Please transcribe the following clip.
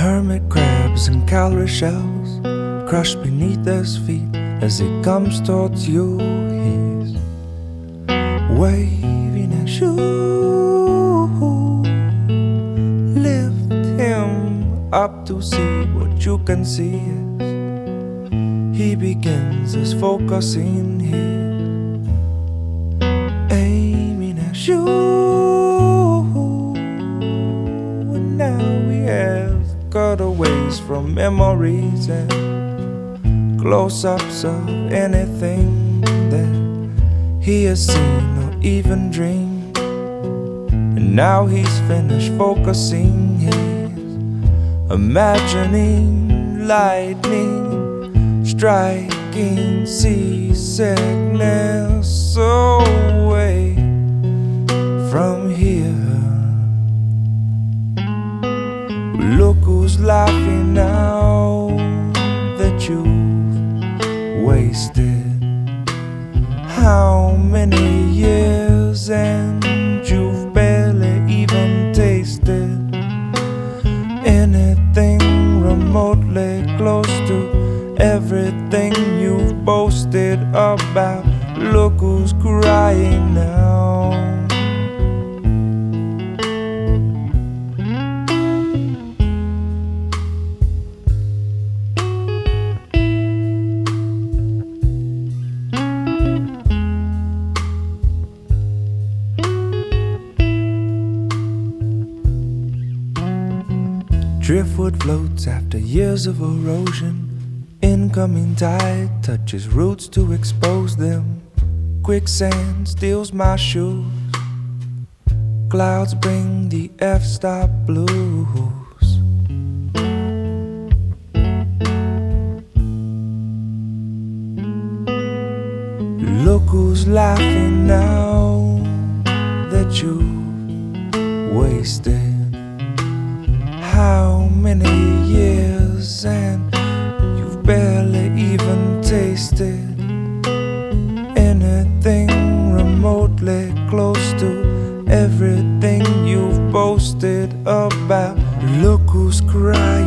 Hermit crabs and cowrie shells crushed beneath his feet as he comes towards you. He's waving at you. Lift him up to see what you can see as he begins his focusing here, aiming at you. And now he has cutaways from memories and close-ups of anything that he has seen or even dreamed. And now he's finished focusing, he's imagining lightning striking seasickness away from here. Look who's laughing now that you've wasted how many years, and you've barely even tasted anything remotely close to everything you've boasted about. Look who's crying now. Driftwood floats after years of erosion. Incoming tide touches roots to expose them. Quicksand steals my shoes. Clouds bring the F-stop blues. Look who's laughing now that you've wasted how many years, and you've barely even tasted anything remotely close to everything you've boasted about. Look who's crying.